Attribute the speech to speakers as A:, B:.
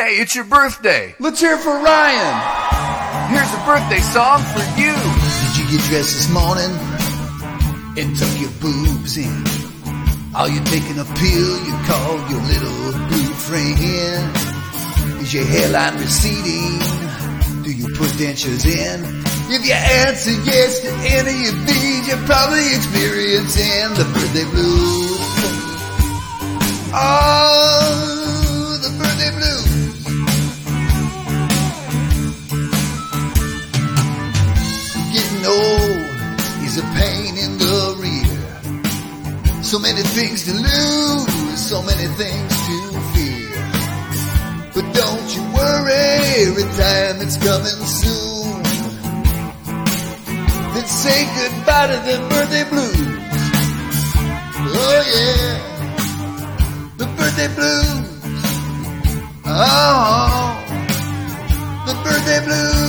A: Hey, it's your birthday.
B: Let's hear it for Ryan.
A: Here's a birthday song for you.
C: Did you get dressed this morning and tuck your boobs in? Are you taking a pill you call your little blue friend? Is your hairline receding? Do you put dentures in? If you answer yes to any of these, you're probably experiencing the birthday blues. Oh, the birthday blues. Getting old is a pain in the rear. So many things to lose, so many things to fear. But don't you worry, retirement's coming soon. Let's say goodbye to the birthday blues. Oh yeah, the birthday blues. Oh, the birthday blues.